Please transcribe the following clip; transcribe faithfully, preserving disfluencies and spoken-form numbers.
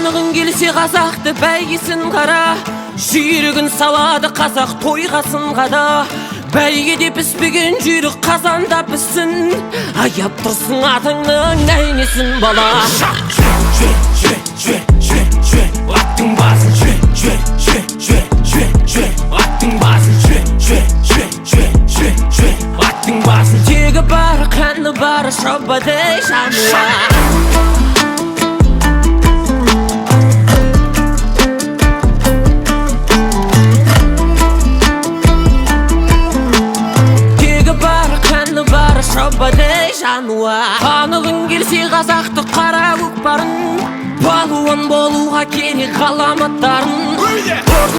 Танығың келсе қазақты бәйгесін қара, жүйрігін салады қазақ тойға сынғада. Бәйгеде піспеген жүйрік қазанда піссін, аяп тұрсын атыңның нәйнесін бала. Жүр, жүр, жүр, жүр, жүр, аттың басын жүр, жүр, жүр, жүр, жүр, жүр, аттың басын жүр, жүр, жүр, жүр, жүр, жүр, аттың басын. Тегі бар, қаны бар, шабадай жануар. Шабадай жануар. Танығың келсе қазақты қара көкпарын, балуан болуға керек ғаламаттарын.